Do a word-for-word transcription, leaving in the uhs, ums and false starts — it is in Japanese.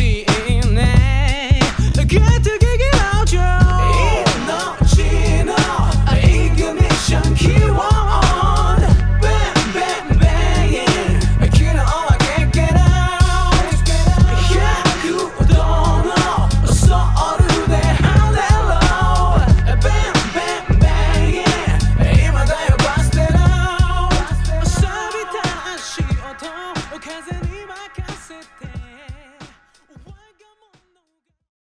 しいね Get to kick it out yo 命のイグニッションキーワード Bang bang bang 昨日は Get get out ひゃくどのソウルでハレロー Bang bang bang 今だよバステロー錆びた足音風に任せて